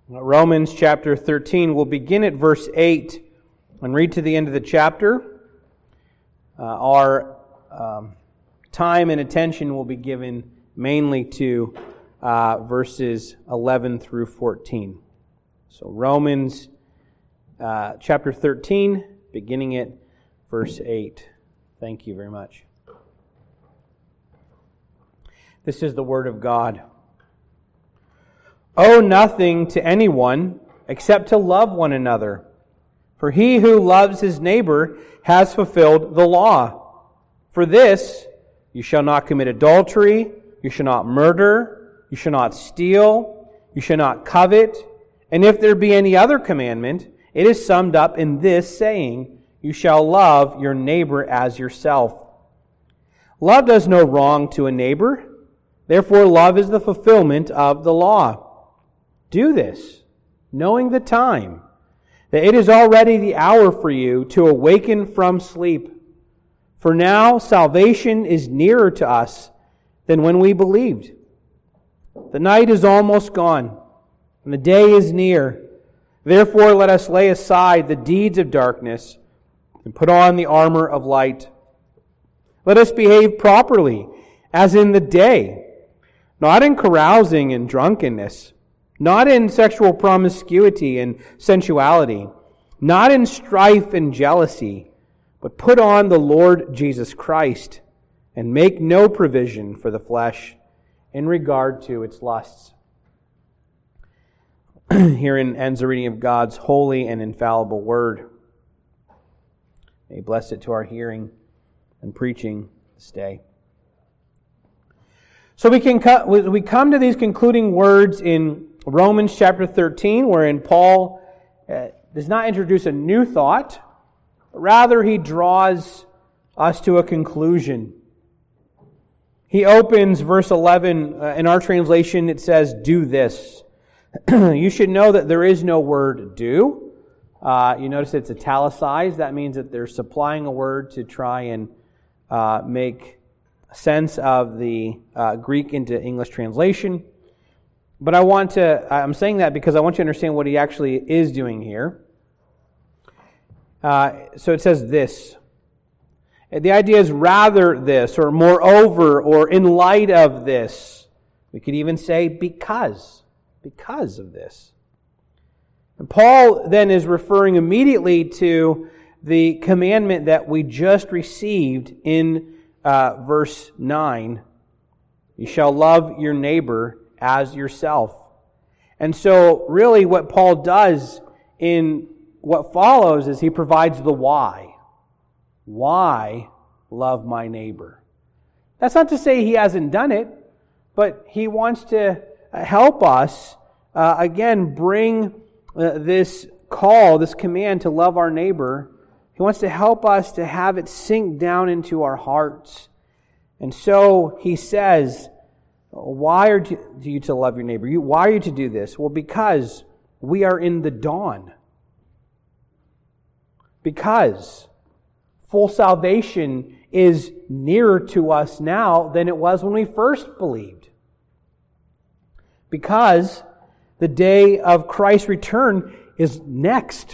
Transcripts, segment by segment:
Romans chapter 13. We'll begin at verse 8 and read to the end of the chapter. Our time and attention will be given mainly to verses 11 through 14. So Romans chapter 13, beginning at verse 8. Thank you very much. This is the word of God. Owe nothing to anyone except to love one another. For he who loves his neighbor has fulfilled the law. For this, you shall not commit adultery, you shall not murder, you shall not steal, you shall not covet. And if there be any other commandment, it is summed up in this saying, you shall love your neighbor as yourself. Love does no wrong to a neighbor. Therefore, love is the fulfillment of the law. Do this, knowing the time, that it is already the hour for you to awaken from sleep. For now salvation is nearer to us than when we believed. The night is almost gone, and the day is near. Therefore let us lay aside the deeds of darkness and put on the armor of light. Let us behave properly, as in the day, not in carousing and drunkenness, not in sexual promiscuity and sensuality, not in strife and jealousy, but put on the Lord Jesus Christ, and make no provision for the flesh in regard to its lusts. Herein ends the reading of God's holy and infallible word. May He bless it to our hearing and preaching this day. So we come to these concluding words in Romans chapter 13, wherein Paul does not introduce a new thought, but rather he draws us to a conclusion. He opens verse 11, in our translation it says, do this. You should know that there is no word do. You notice it's italicized. That means that they're supplying a word to try and make sense of the Greek into English translation. But I'm saying that because I want you to understand what he actually is doing here. So it says this. The idea is rather this, or moreover, or in light of this. We could even say because of this. And Paul then is referring immediately to the commandment that we just received in verse 9. You shall love your neighbor as yourself. And so really what Paul does in what follows is he provides the why. Why love my neighbor? That's not to say he hasn't done it, but he wants to help us, again, bring this call, this command to love our neighbor. He wants to help us to have it sink down into our hearts. And so he says, why are you to love your neighbor? Why are you to do this? Well, because we are in the dawn. Because full salvation is nearer to us now than it was when we first believed. Because the day of Christ's return is next.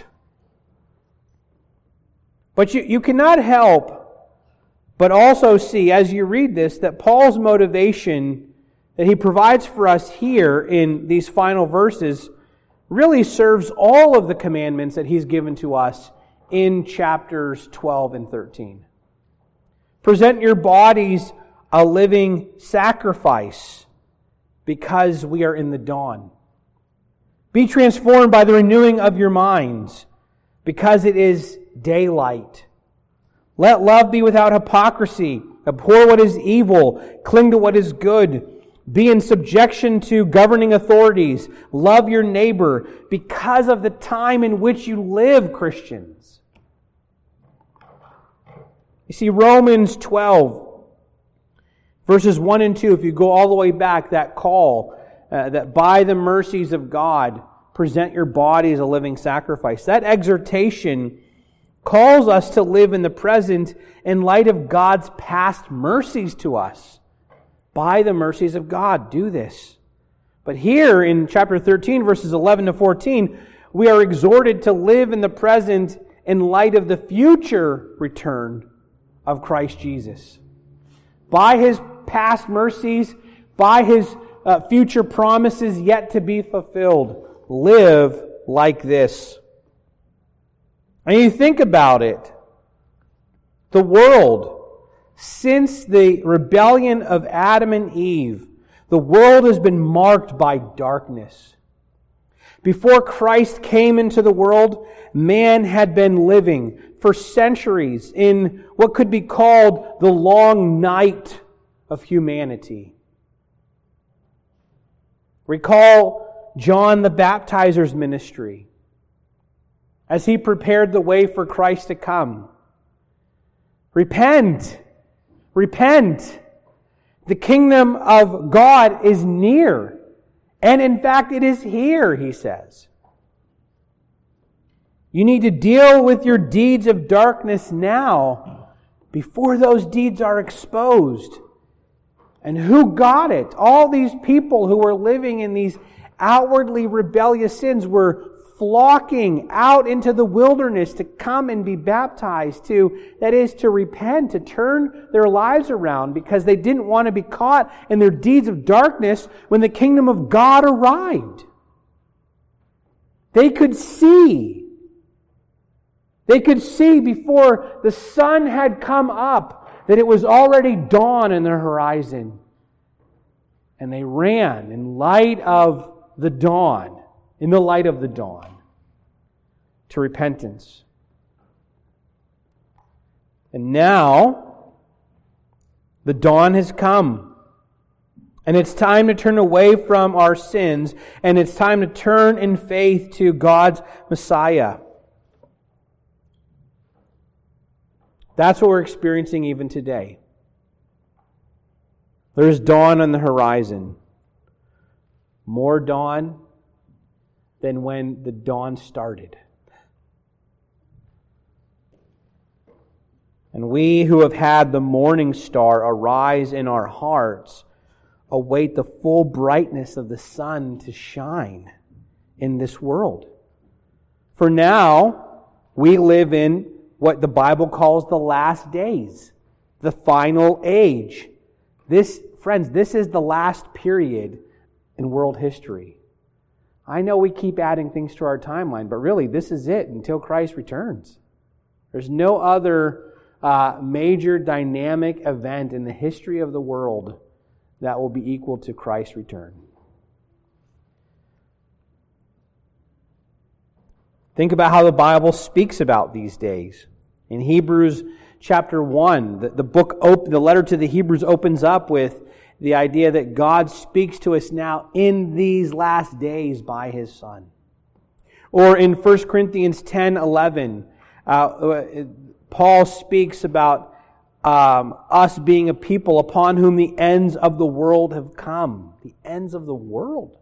But you cannot help but also see, as you read this, that Paul's motivation that he provides for us here in these final verses really serves all of the commandments that he's given to us in chapters 12 and 13. Present your bodies a living sacrifice because we are in the dawn. Be transformed by the renewing of your minds because it is daylight. Let love be without hypocrisy. Abhor what is evil. Cling to what is good. Be in subjection to governing authorities. Love your neighbor because of the time in which you live, Christians. You see, Romans 12, verses 1 and 2, if you go all the way back, that call that by the mercies of God, present your body as a living sacrifice. That exhortation calls us to live in the present in light of God's past mercies to us. By the mercies of God, do this. But here in chapter 13, verses 11 to 14, we are exhorted to live in the present in light of the future return of Christ Jesus. By His past mercies, by His future promises yet to be fulfilled, live like this. And you think about it. The world, since the rebellion of Adam and Eve, the world has been marked by darkness. Before Christ came into the world, man had been living for centuries in what could be called the long night of humanity. Recall John the Baptizer's ministry as he prepared the way for Christ to come. Repent! Repent! The kingdom of God is near. And in fact, it is here, he says. You need to deal with your deeds of darkness now, before those deeds are exposed. And who got it? All these people who were living in these outwardly rebellious sins were flocking out into the wilderness to come and be baptized, that is, to repent, to turn their lives around, because they didn't want to be caught in their deeds of darkness when the kingdom of God arrived. They could see. They could see before the sun had come up that it was already dawn in their horizon. And they ran in light of the dawn, in the light of the dawn, to repentance. And now, the dawn has come. And it's time to turn away from our sins, and it's time to turn in faith to God's Messiah. That's what we're experiencing even today. There's dawn on the horizon. More dawn than when the dawn started. And we who have had the morning star arise in our hearts await the full brightness of the sun to shine in this world. For now, we live in what the Bible calls the last days, the final age. Friends, this is the last period in world history. I know we keep adding things to our timeline, but really this is it until Christ returns. There's no other major dynamic event in the history of the world that will be equal to Christ's return. Think about how the Bible speaks about these days. In Hebrews chapter 1, the letter to the Hebrews opens up with the idea that God speaks to us now in these last days by His Son. Or in 1 Corinthians 10:11, Paul speaks about us being a people upon whom the ends of the world have come. The ends of the world.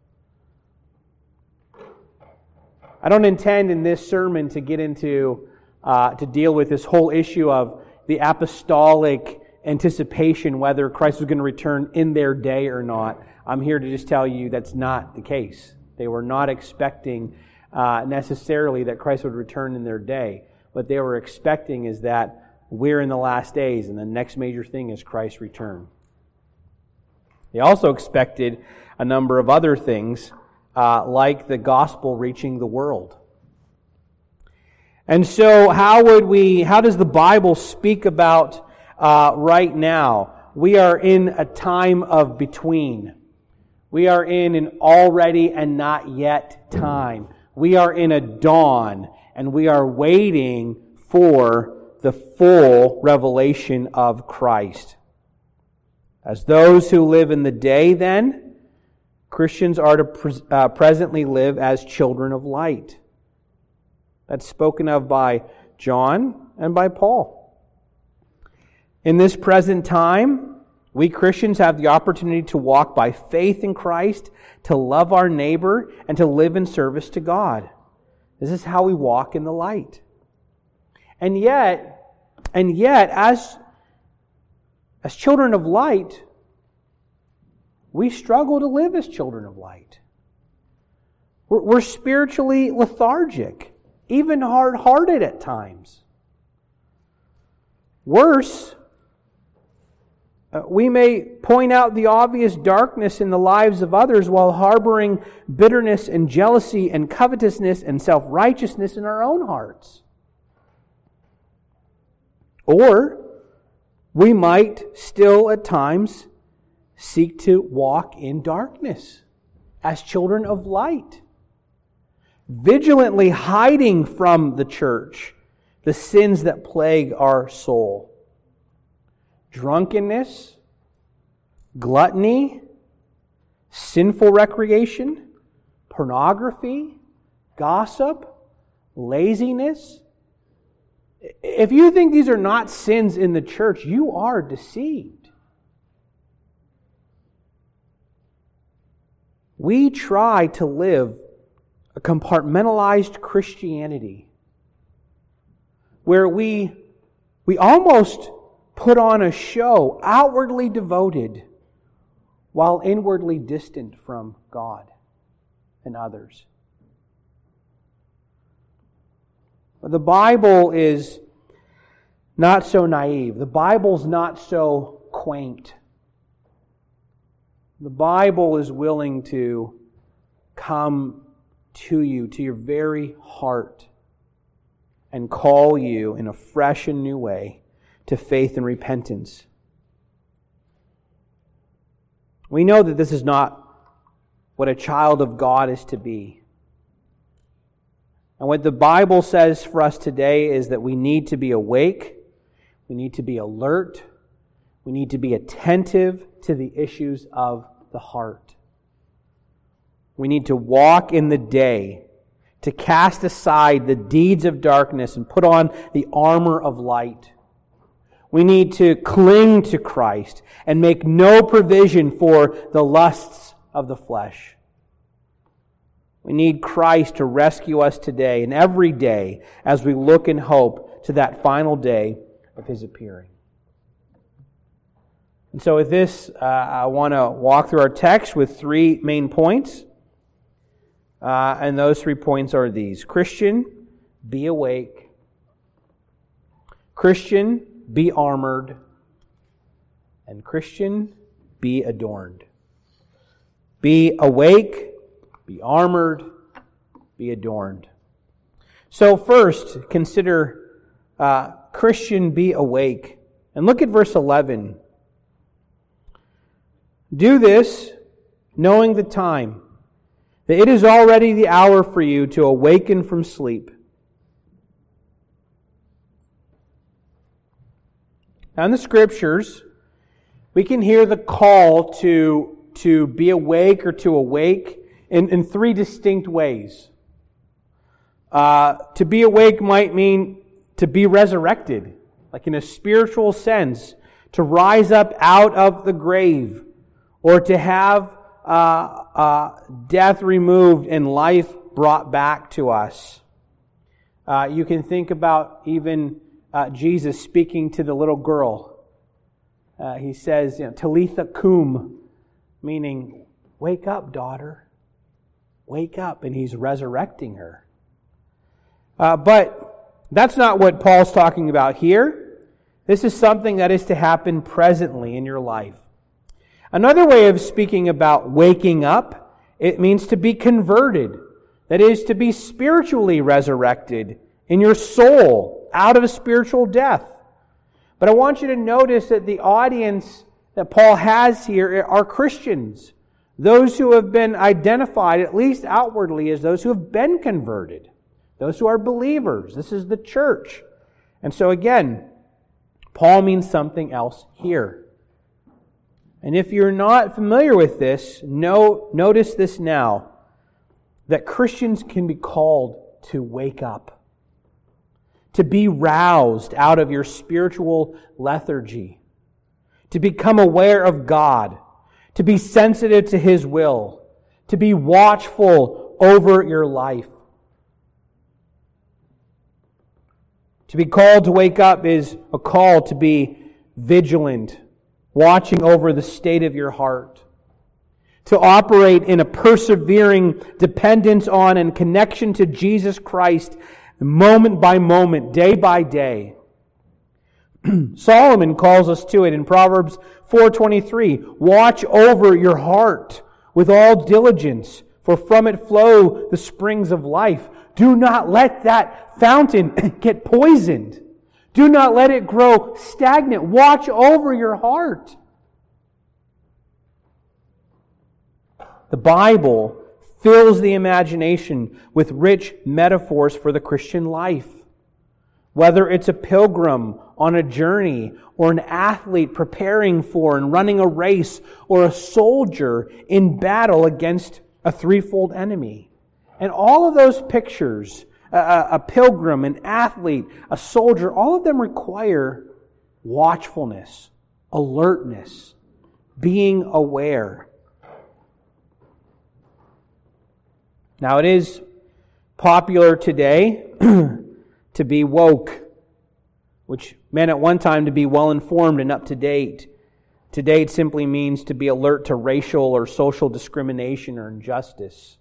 I don't intend in this sermon to get into, to deal with this whole issue of the apostolic anticipation, whether Christ was going to return in their day or not. I'm here to just tell you that's not the case. They were not expecting necessarily that Christ would return in their day. What they were expecting is that we're in the last days, and the next major thing is Christ's return. They also expected a number of other things, like the gospel reaching the world. And so how does the Bible speak about right now? We are in a time of between. We are in an already and not yet time. We are in a dawn, and we are waiting for the full revelation of Christ. As those who live in the day, then, Christians are to presently live as children of light. That's spoken of by John and by Paul. In this present time, we Christians have the opportunity to walk by faith in Christ, to love our neighbor, and to live in service to God. This is how we walk in the light. And yet, as children of light, we struggle to live as children of light. We're spiritually lethargic, even hard-hearted at times. Worse, we may point out the obvious darkness in the lives of others while harboring bitterness and jealousy and covetousness and self-righteousness in our own hearts. Or we might still at times seek to walk in darkness as children of light, vigilantly hiding from the church the sins that plague our soul. Drunkenness, gluttony, sinful recreation, pornography, gossip, laziness. If you think these are not sins in the church, you are deceived. We try to live a compartmentalized Christianity where we almost put on a show, outwardly devoted, while inwardly distant from God and others. The Bible is not so naive. The Bible's not so quaint. The Bible is willing to come to you, to your very heart, and call you in a fresh and new way to faith and repentance. We know that this is not what a child of God is to be. And what the Bible says for us today is that we need to be awake, we need to be alert, we need to be attentive to the issues of the heart. We need to walk in the day, to cast aside the deeds of darkness and put on the armor of light. We need to cling to Christ and make no provision for the lusts of the flesh. We need Christ to rescue us today and every day as we look in hope to that final day of His appearing. And so with this, I want to walk through our text with three main points. And those 3 points are these. Christian, be awake. Christian, be armored. And Christian, be adorned. Be awake, be armored, be adorned. So first, consider Christian, be awake. And look at verse 11. Do this, knowing the time, that it is already the hour for you to awaken from sleep. Now in the Scriptures, we can hear the call to be awake or to awake in 3 distinct ways. To be awake might mean to be resurrected, like in a spiritual sense, to rise up out of the grave, or to have death removed and life brought back to us. You can think about even Jesus speaking to the little girl. He says, Talitha cum, meaning, wake up, daughter. Wake up. And He's resurrecting her. But that's not what Paul's talking about here. This is something that is to happen presently in your life. Another way of speaking about waking up, it means to be converted. That is, to be spiritually resurrected in your soul out of a spiritual death. But I want you to notice that the audience that Paul has here are Christians. Those who have been identified, at least outwardly, as those who have been converted. Those who are believers. This is the church. And so again, Paul means something else here. And if you're not familiar with this, notice this now, that Christians can be called to wake up, to be roused out of your spiritual lethargy, to become aware of God, to be sensitive to His will, to be watchful over your life. To be called to wake up is a call to be vigilant, watching over the state of your heart. to operate in a persevering dependence on and connection to Jesus Christ moment by moment, day by day. Solomon calls us to it in Proverbs 4:23. Watch over your heart with all diligence, for from it flow the springs of life. Do not let that fountain get poisoned. Do not let it grow stagnant. Watch over your heart. The Bible fills the imagination with rich metaphors for the Christian life. Whether it's a pilgrim on a journey, or an athlete preparing for and running a race, or a soldier in battle against a threefold enemy. And all of those pictures, a pilgrim, an athlete, a soldier, all of them require watchfulness, alertness, being aware. Now, it is popular today to be woke, which meant at one time to be well-informed and up-to-date. Today, it simply means to be alert to racial or social discrimination or injustice.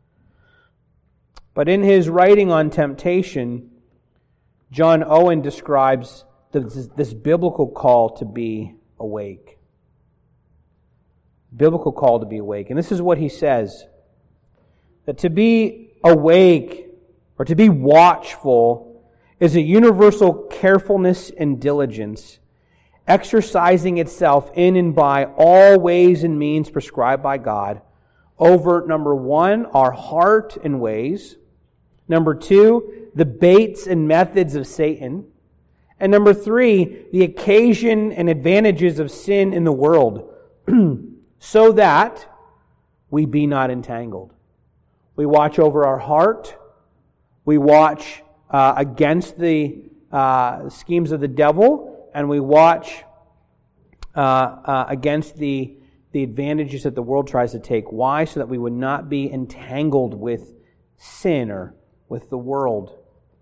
But in his writing on temptation, John Owen describes this biblical call to be awake. Biblical call to be awake. And this is what he says, that to be awake or to be watchful is a universal carefulness and diligence, exercising itself in and by all ways and means prescribed by God over, number one, our heart and ways, number two, the baits and methods of Satan, and number three, the occasion and advantages of sin in the world, so that we be not entangled. We watch over our heart. We watch against the schemes of the devil, and we watch against the advantages that the world tries to take. Why? So that we would not be entangled with sin or with the world.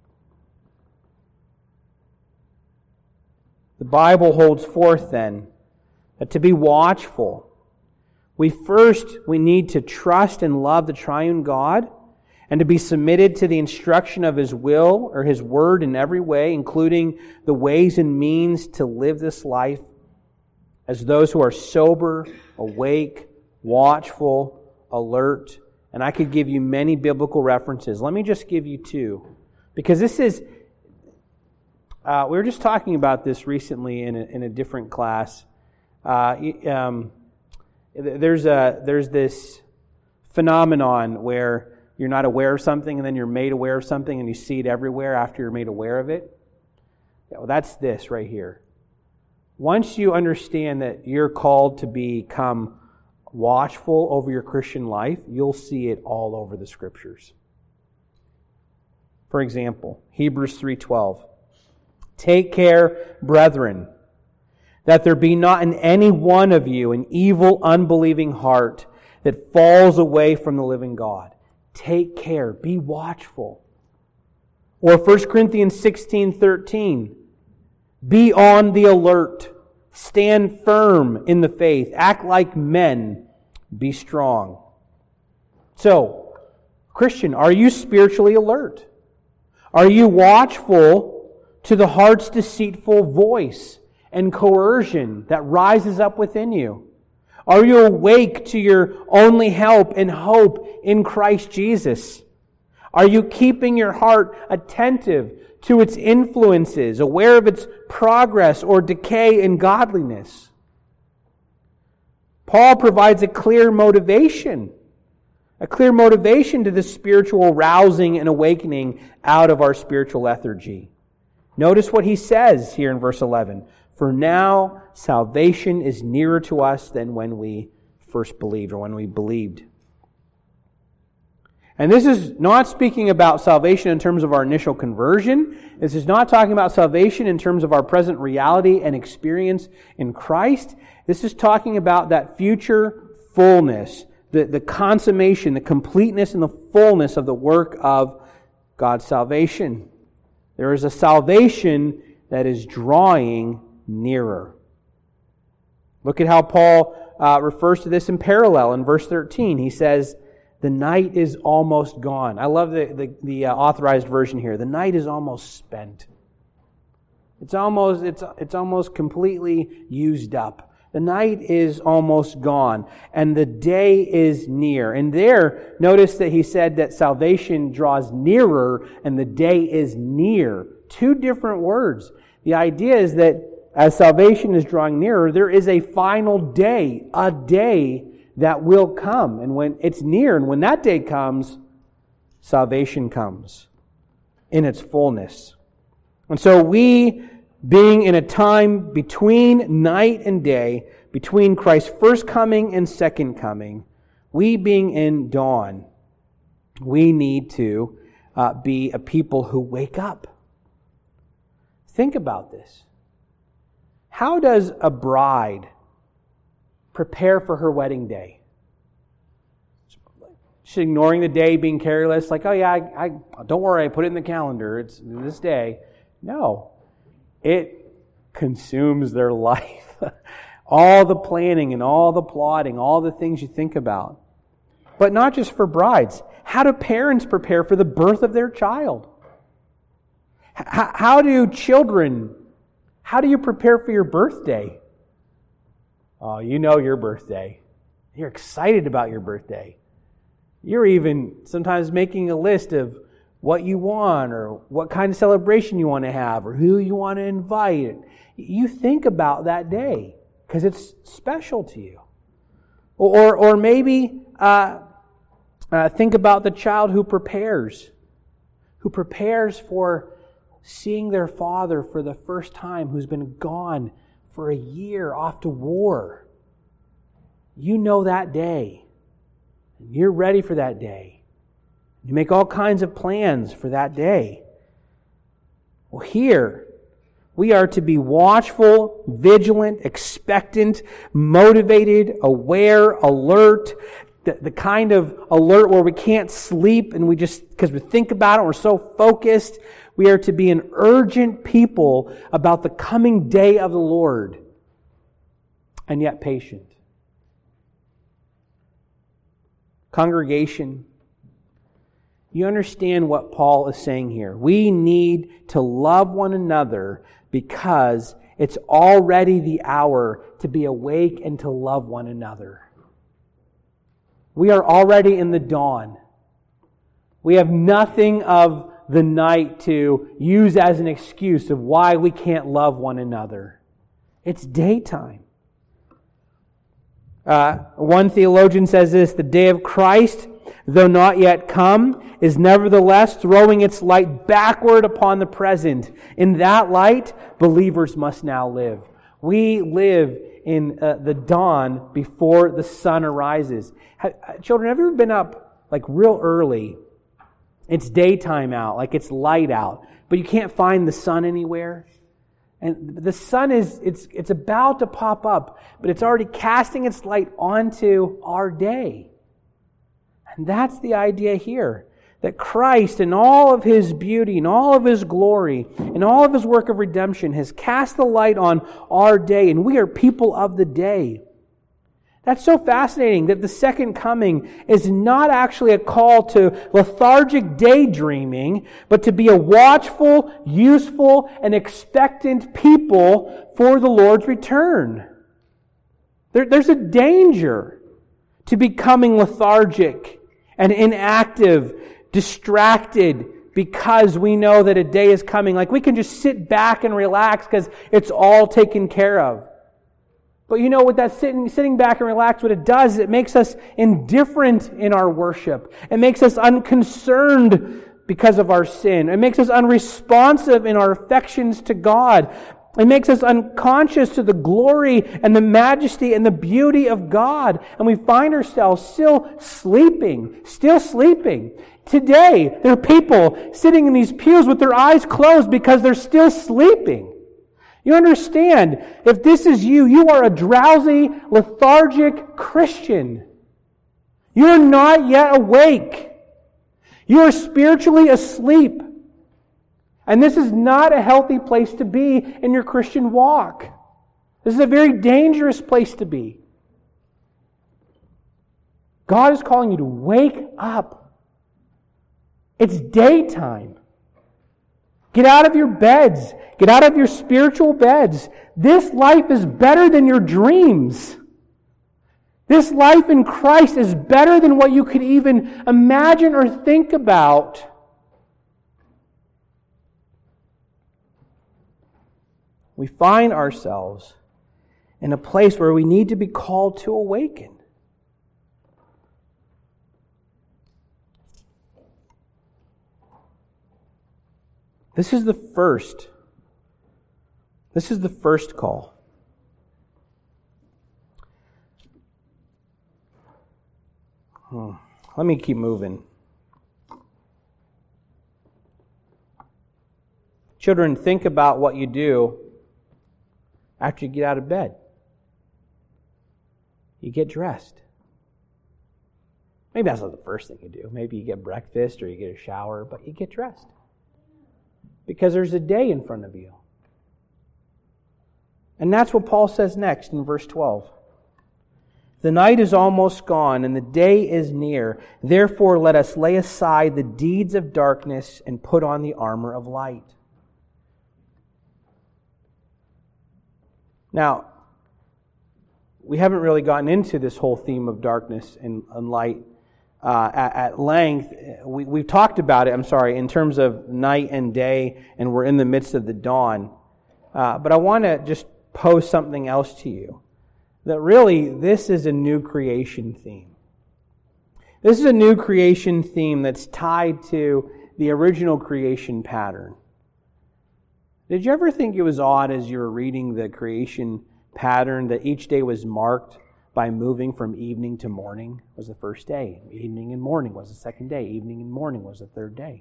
The Bible holds forth then that to be watchful, we need to trust and love the triune God, and to be submitted to the instruction of His will or His word in every way, including the ways and means to live this life as those who are sober, awake, watchful, alert. And I could give you many biblical references. Let me just give you two. Because this is, we were just talking about this recently in a different class. There's this phenomenon where you're not aware of something and then you're made aware of something and you see it everywhere after you're made aware of it. Yeah, well, that's this right here. Once you understand that you're called to become watchful over your Christian life, you'll see it all over the Scriptures. For example, Hebrews 3:12. Take care, brethren, that there be not in any one of you an evil, unbelieving heart that falls away from the living God. Take care, be watchful. Or 1 Corinthians 16:13. Be on the alert. Stand firm in the faith. Act like men. Be strong. So, Christian, are you spiritually alert? Are you watchful to the heart's deceitful voice and coercion that rises up within you? Are you awake to your only help and hope in Christ Jesus? Are you keeping your heart attentive to its influences, aware of its progress or decay in godliness? Paul provides a clear motivation to the spiritual rousing and awakening out of our spiritual lethargy. Notice what he says here in verse 11. For now, salvation is nearer to us than when we first believed, or when we believed. And this is not speaking about salvation in terms of our initial conversion. This is not talking about salvation in terms of our present reality and experience in Christ. This is talking about that future fullness, the consummation, the completeness and the fullness of the work of God's salvation. There is a salvation that is drawing nearer. Look at how Paul refers to this in parallel in verse 13. He says, the night is almost gone. I love the authorized version here. The night is almost spent. It's almost completely used up. The night is almost gone, and the day is near. And there, notice that he said that salvation draws nearer, and the day is near. Two different words. The idea is that as salvation is drawing nearer, there is a final day, a day that will come. And when it's near, and when that day comes, salvation comes in its fullness. And so we, being in a time between night and day, between Christ's first coming and second coming, we being in dawn, we need to be a people who wake up. Think about this. How does a bride prepare for her wedding day? She's ignoring the day, being careless, like, oh yeah, I don't worry, I put it in the calendar, it's this day. No. It consumes their life. All the planning and all the plotting, all the things you think about. But not just for brides. How do parents prepare for the birth of their child? How do you prepare for your birthday? Oh, you know your birthday. You're excited about your birthday. You're even sometimes making a list of what you want or what kind of celebration you want to have or who you want to invite. You think about that day because it's special to you. Or maybe think about the child who prepares for seeing their father for the first time, who's been gone for a year off to war. You know that day. You're ready for that day. You make all kinds of plans for that day. Well, here, we are to be watchful, vigilant, expectant, motivated, aware, alert, the kind of alert where we can't sleep and we just, because we think about it, we're so focused. We are to be an urgent people about the coming day of the Lord, and yet patient. Congregation, you understand what Paul is saying here. We need to love one another because it's already the hour to be awake and to love one another. We are already in the dawn. We have nothing of the night to use as an excuse of why we can't love one another. It's daytime. One theologian says this: the day of Christ, though not yet come, is nevertheless throwing its light backward upon the present. In that light, believers must now live. We live in the dawn before the sun arises. Children, have you ever been up like real early? It's daytime out, like it's light out, but you can't find the sun anywhere. And the sun it's about to pop up, but it's already casting its light onto our day. And that's the idea here. That Christ, in all of His beauty, in all of His glory, in all of His work of redemption, has cast the light on our day, and we are people of the day. That's so fascinating that the second coming is not actually a call to lethargic daydreaming, but to be a watchful, useful, and expectant people for the Lord's return. There's a danger to becoming lethargic and inactive, distracted, because we know that a day is coming. Like we can just sit back and relax because it's all taken care of. But you know what that sitting back and relax, what it does is it makes us indifferent in our worship. It makes us unconcerned because of our sin. It makes us unresponsive in our affections to God. It makes us unconscious to the glory and the majesty and the beauty of God. And we find ourselves still sleeping. Today, there are people sitting in these pews with their eyes closed because they're still sleeping. You understand, if this is you, you are a drowsy, lethargic Christian. You are not yet awake. You are spiritually asleep. And this is not a healthy place to be in your Christian walk. This is a very dangerous place to be. God is calling you to wake up. It's daytime. Get out of your beds. Get out of your spiritual beds. This life is better than your dreams. This life in Christ is better than what you could even imagine or think about. We find ourselves in a place where we need to be called to awaken. This is the first call. Let me keep moving. Children, think about what you do after you get out of bed. You get dressed. Maybe that's not the first thing you do. Maybe you get breakfast or you get a shower, but you get dressed. Because there's a day in front of you. And that's what Paul says next in verse 12. The night is almost gone and the day is near. Therefore, let us lay aside the deeds of darkness and put on the armor of light. Now, we haven't really gotten into this whole theme of darkness and light at length. We've talked about it, in terms of night and day, and we're in the midst of the dawn. But I want to just pose something else to you. That really, this is a new creation theme. This is a new creation theme that's tied to the original creation pattern. Did you ever think it was odd as you were reading the creation pattern that each day was marked by moving from evening to morning was the first day. Evening and morning was the second day. Evening and morning was the third day.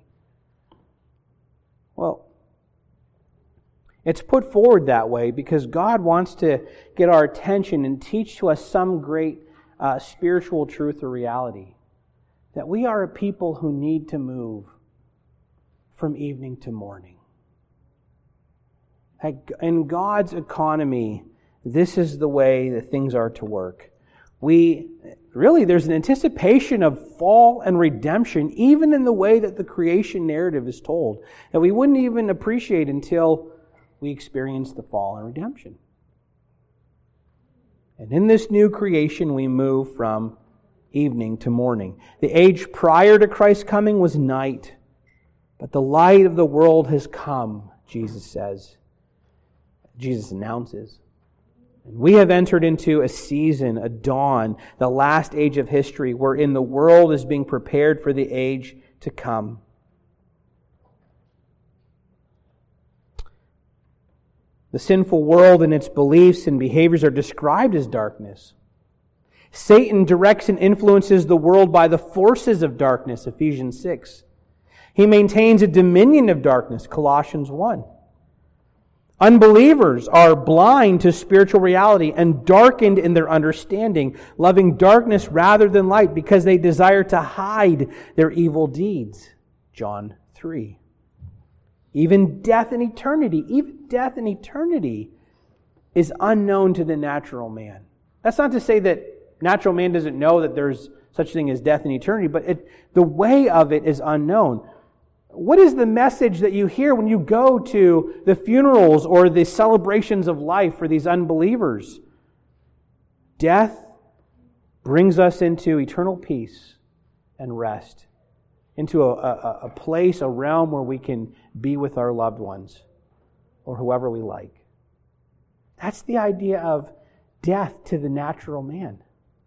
Well, it's put forward that way because God wants to get our attention and teach to us some great spiritual truth or reality. That we are a people who need to move from evening to morning. In God's economy, this is the way that things are to work. There's an anticipation of fall and redemption, even in the way that the creation narrative is told, that we wouldn't even appreciate until we experience the fall and redemption. And in this new creation, we move from evening to morning. The age prior to Christ's coming was night, but the light of the world has come, Jesus says. Jesus announces. And we have entered into a season, a dawn, the last age of history, wherein the world is being prepared for the age to come. The sinful world and its beliefs and behaviors are described as darkness. Satan directs and influences the world by the forces of darkness, Ephesians 6. He maintains a dominion of darkness, Colossians 1. Unbelievers are blind to spiritual reality and darkened in their understanding, loving darkness rather than light because they desire to hide their evil deeds. John 3. Even death in eternity is unknown to the natural man. That's not to say that natural man doesn't know that there's such thing as death in eternity, but the way of it is unknown. What is the message that you hear when you go to the funerals or the celebrations of life for these unbelievers? Death brings us into eternal peace and rest, into a place, a realm where we can be with our loved ones or whoever we like. That's the idea of death to the natural man.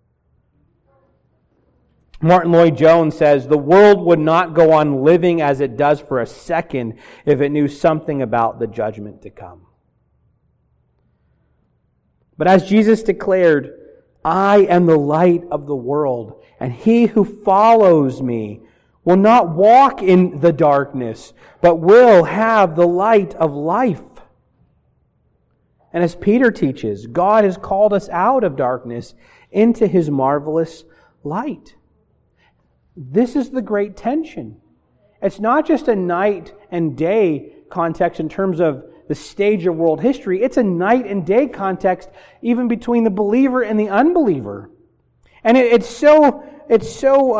Martin Lloyd-Jones says, the world would not go on living as it does for a second if it knew something about the judgment to come. But as Jesus declared, I am the light of the world, and he who follows me will not walk in the darkness, but will have the light of life. And as Peter teaches, God has called us out of darkness into his marvelous light. This is the great tension. It's not just a night and day context in terms of the stage of world history. It's a night and day context even between the believer and the unbeliever. And it's so it's so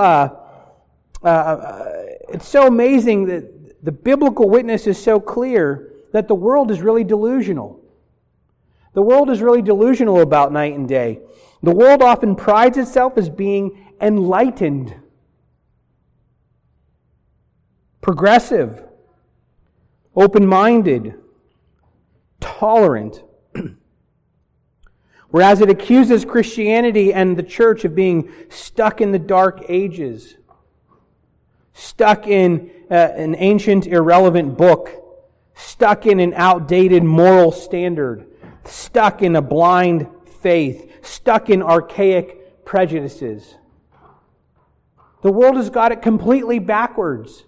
amazing that the biblical witness is so clear that the world is really delusional. The world is really delusional about night and day. The world often prides itself as being enlightened, progressive, open-minded, tolerant. Whereas it accuses Christianity and the church of being stuck in the dark ages, stuck in an ancient, irrelevant book, stuck in an outdated moral standard, stuck in a blind faith, stuck in archaic prejudices. The world has got it completely backwards.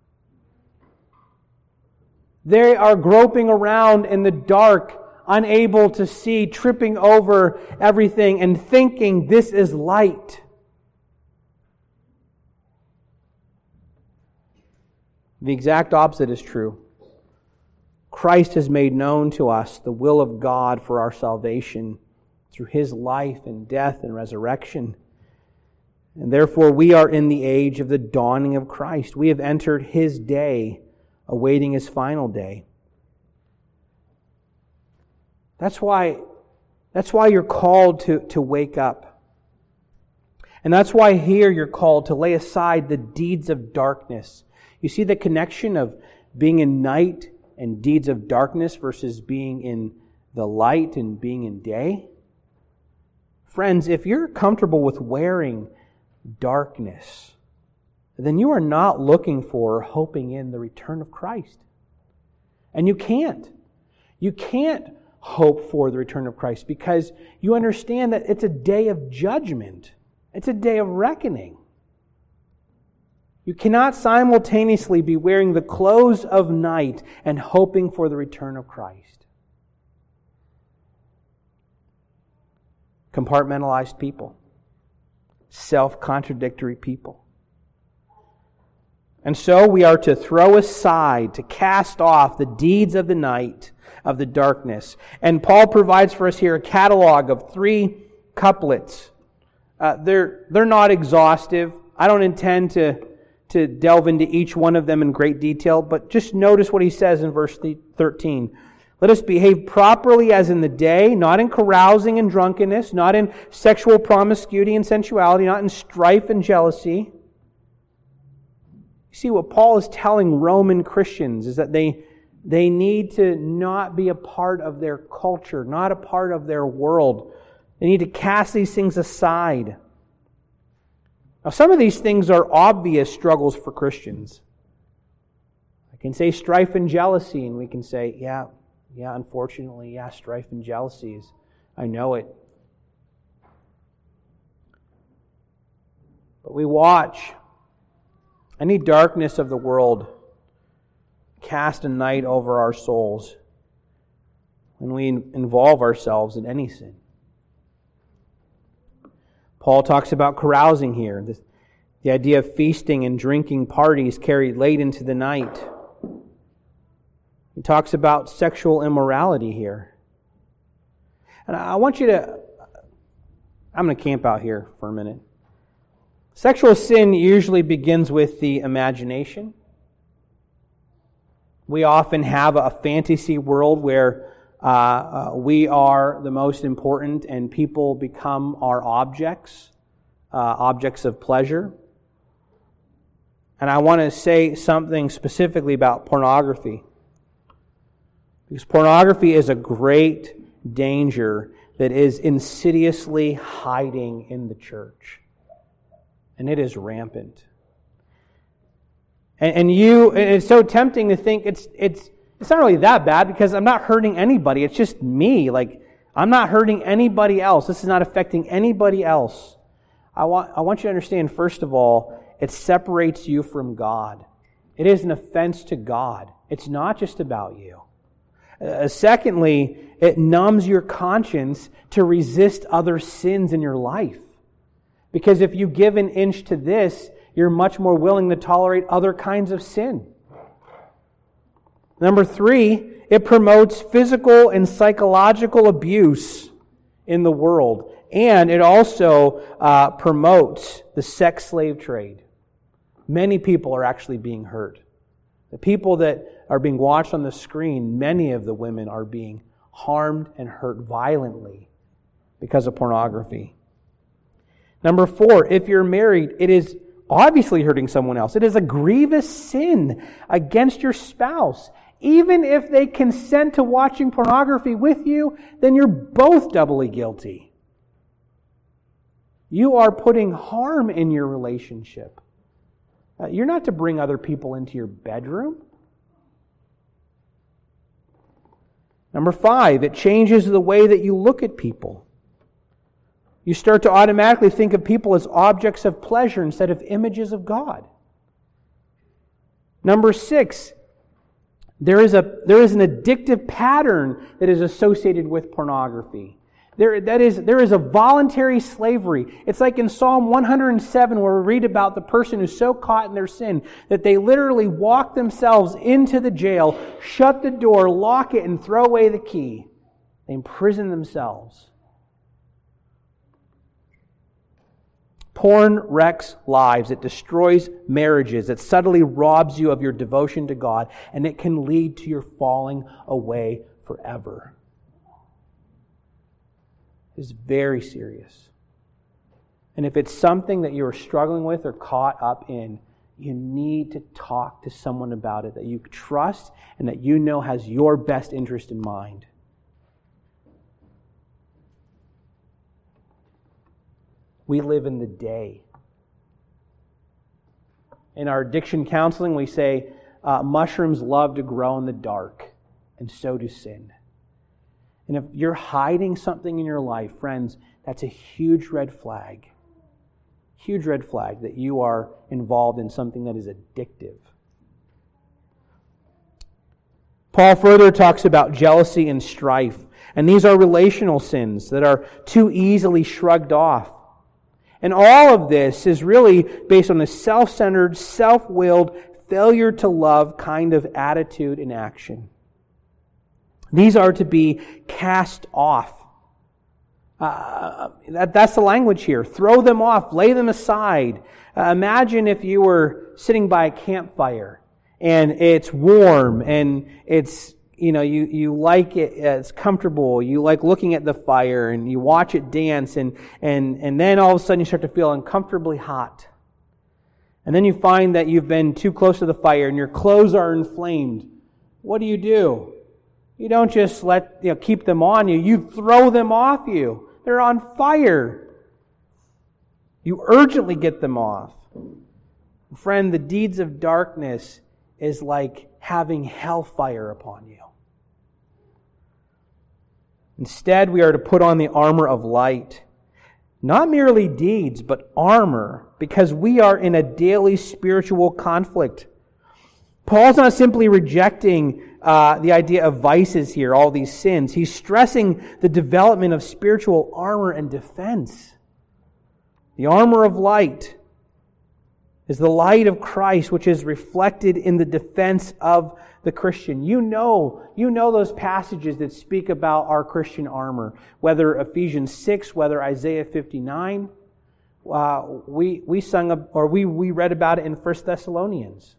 They are groping around in the dark, unable to see, tripping over everything and thinking this is light. The exact opposite is true. Christ has made known to us the will of God for our salvation through His life and death and resurrection. And therefore we are in the age of the dawning of Christ. We have entered His day, awaiting His final day. That's why you're called to wake up. And that's why here you're called to lay aside the deeds of darkness. You see the connection of being in night and deeds of darkness versus being in the light and being in day? Friends, if you're comfortable with wearing darkness, then you are not looking for or hoping in the return of Christ. And you can't. You can't hope for the return of Christ because you understand that it's a day of judgment. It's a day of reckoning. You cannot simultaneously be wearing the clothes of night and hoping for the return of Christ. Compartmentalized people. Self-contradictory people. And so we are to throw aside, to cast off the deeds of the night, of the darkness. And Paul provides for us here a catalog of 3 couplets. They're not exhaustive. I don't intend to delve into each one of them in great detail, but just notice what he says in verse 13. Let us behave properly as in the day, not in carousing and drunkenness, not in sexual promiscuity and sensuality, not in strife and jealousy. You see, what Paul is telling Roman Christians is that they need to not be a part of their culture, not a part of their world. They need to cast these things aside. Now, some of these things are obvious struggles for Christians. I can say strife and jealousy, and we can say, yeah, unfortunately, strife and jealousy is, I know it. But we watch any darkness of the world cast a night over our souls when we involve ourselves in any sin. Paul talks about carousing here, the idea of feasting and drinking parties carried late into the night. He talks about sexual immorality here. And I'm going to camp out here for a minute. Sexual sin usually begins with the imagination. We often have a fantasy world where we are the most important and people become our objects of pleasure. And I want to say something specifically about pornography. Because pornography is a great danger that is insidiously hiding in the church. And it is rampant. And it's so tempting to think it's not really that bad because I'm not hurting anybody. It's just me. Like, I'm not hurting anybody else. This is not affecting anybody else. I want you to understand, first of all, it separates you from God. It is an offense to God. It's not just about you. Secondly, it numbs your conscience to resist other sins in your life. Because if you give an inch to this, you're much more willing to tolerate other kinds of sin. Number 3, it promotes physical and psychological abuse in the world. And it also promotes the sex slave trade. Many people are actually being hurt. The people that are being watched on the screen, many of the women are being harmed and hurt violently because of pornography. Number 4, if you're married, it is obviously hurting someone else. It is a grievous sin against your spouse. Even if they consent to watching pornography with you, then you're both doubly guilty. You are putting harm in your relationship. You're not to bring other people into your bedroom. Number 5, it changes the way that you look at people. You start to automatically think of people as objects of pleasure instead of images of God. Number 6, there is an addictive pattern that is associated with pornography. There is a voluntary slavery. It's like in Psalm 107 where we read about the person who's so caught in their sin that they literally walk themselves into the jail, shut the door, lock it, and throw away the key. They imprison themselves. Porn wrecks lives. It destroys marriages. It subtly robs you of your devotion to God, and it can lead to your falling away forever. It's very serious. And if it's something that you're struggling with or caught up in, you need to talk to someone about it that you trust and that you know has your best interest in mind. We live in the day. In our addiction counseling, we say mushrooms love to grow in the dark, and so do sin. And if you're hiding something in your life, friends, that's a huge red flag. Huge red flag that you are involved in something that is addictive. Paul further talks about jealousy and strife. And these are relational sins that are too easily shrugged off. And all of this is really based on a self-centered, self-willed, failure to love kind of attitude and action. These are to be cast off. That's the language here. Throw them off. Lay them aside. Imagine if you were sitting by a campfire and it's warm and it's, you like it, it's comfortable. You like looking at the fire and you watch it dance and then all of a sudden you start to feel uncomfortably hot. And then you find that you've been too close to the fire and your clothes are inflamed. What do? You don't just keep them on you. You throw them off you. They're on fire. You urgently get them off. Friend, the deeds of darkness is like having hellfire upon you. Instead, we are to put on the armor of light. Not merely deeds, but armor, because we are in a daily spiritual conflict. Paul's not simply rejecting the idea of vices here, all these sins. He's stressing the development of spiritual armor and defense. The armor of light is the light of Christ, which is reflected in the defense of the Christian. You know those passages that speak about our Christian armor, whether Ephesians 6, whether Isaiah 59. We read about it in 1 Thessalonians.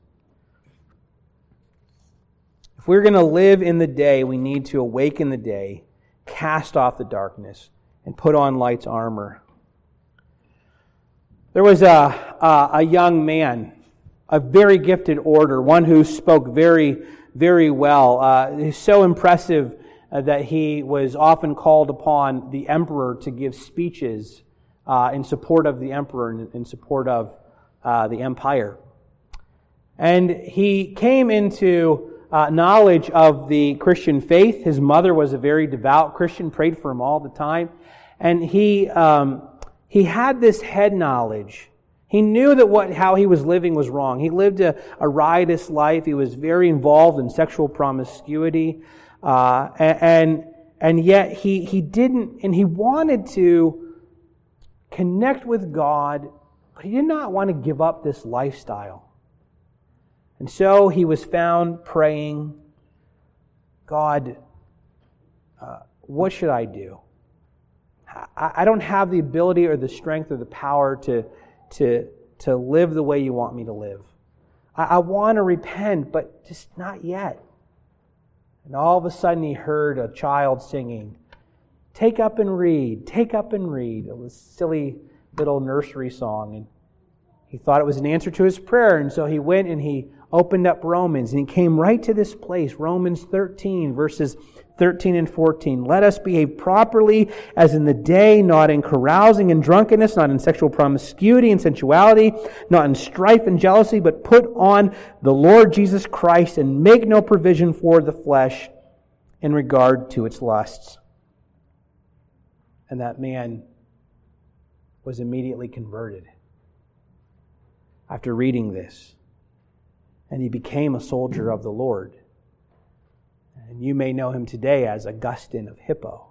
If we're going to live in the day, we need to awaken the day, cast off the darkness, and put on light's armor. There was a young man, a very gifted orator, one who spoke very, very well. He's so impressive that he was often called upon the emperor to give speeches in support of the emperor and in support of the empire. And he came into knowledge of the Christian faith. His mother was a very devout Christian, prayed for him all the time. And he had this head knowledge. He knew that how he was living was wrong. He lived a riotous life. He was very involved in sexual promiscuity. And yet he didn't, and he wanted to connect with God, but he did not want to give up this lifestyle. And so he was found praying, God, what should I do? I don't have the ability or the strength or the power to live the way you want me to live. I want to repent, but just not yet. And all of a sudden he heard a child singing, "Take up and read, take up and read." It was a silly little nursery song. And he thought it was an answer to his prayer. And so he went and he opened up Romans. And he came right to this place, Romans 13, verses 13 and 14. "Let us behave properly as in the day, not in carousing and drunkenness, not in sexual promiscuity and sensuality, not in strife and jealousy, but put on the Lord Jesus Christ and make no provision for the flesh in regard to its lusts." And that man was immediately converted after reading this. And he became a soldier of the Lord. And you may know him today as Augustine of Hippo.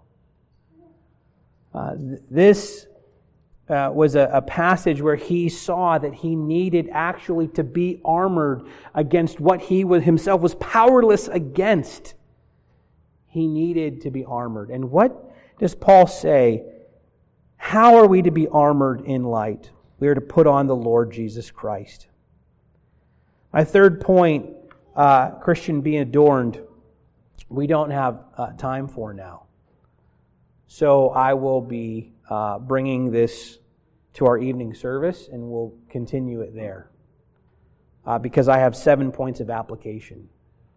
This was a passage where he saw that he needed actually to be armored against what he himself was powerless against. He needed to be armored. And what does Paul say? How are we to be armored in light? We are to put on the Lord Jesus Christ. My third point, Christian being adorned, we don't have time for now. So I will be bringing this to our evening service, and we'll continue it there. Because I have 7 points of application.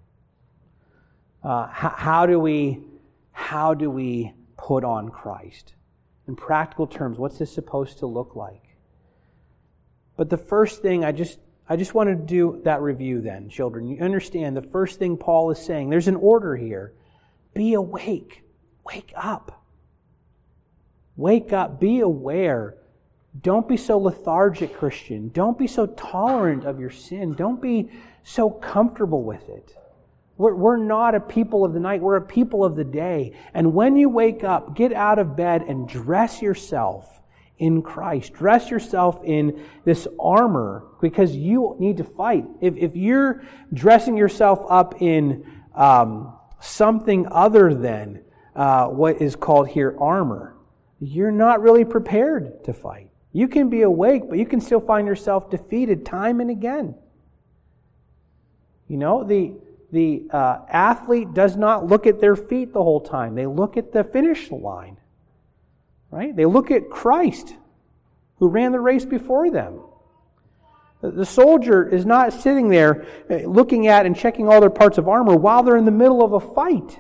How do we put on Christ? In practical terms, what's this supposed to look like? But the first thing, I just want to do that review then, children. You understand the first thing Paul is saying, there's an order here. Be awake. Wake up. Wake up. Be aware. Don't be so lethargic, Christian. Don't be so tolerant of your sin. Don't be so comfortable with it. We're not a people of the night. We're a people of the day. And when you wake up, get out of bed and dress yourself in Christ. Dress yourself in this armor because you need to fight. If you're dressing yourself up in something other than what is called here armor, you're not really prepared to fight. You can be awake, but you can still find yourself defeated time and again. You know, the athlete does not look at their feet the whole time. They look at the finish line. Right? They look at Christ, who ran the race before them. The soldier is not sitting there looking at and checking all their parts of armor while they're in the middle of a fight.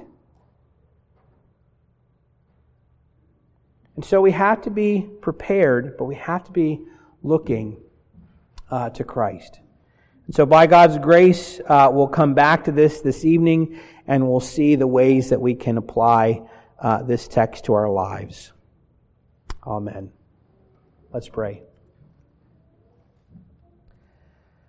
And so we have to be prepared, but we have to be looking to Christ. And so by God's grace, we'll come back to this evening, and we'll see the ways that we can apply this text to our lives. Amen. Let's pray.